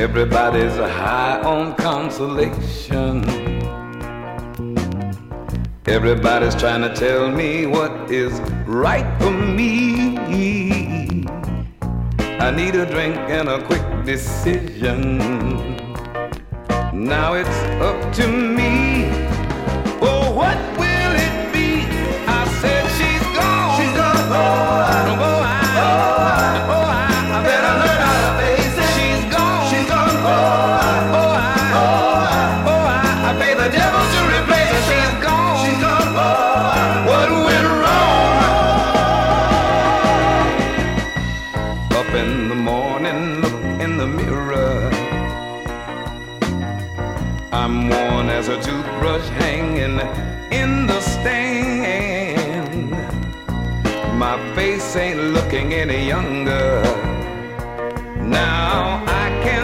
Everybody's high on consolation. Everybody's trying to tell me what is right for me. I need a drink and a quick decision. Now it's up to me. Oh, what will it be? I said she's gone. She's gone. I better learn how to face it. She's gone. She's gone. I pay the devil to replace her. She's gone. She's gone. What went wrong? Up in the morning, look in the mirror. I'm worn as a toothbrush hanging in the stand. My face ain't looking any younger now.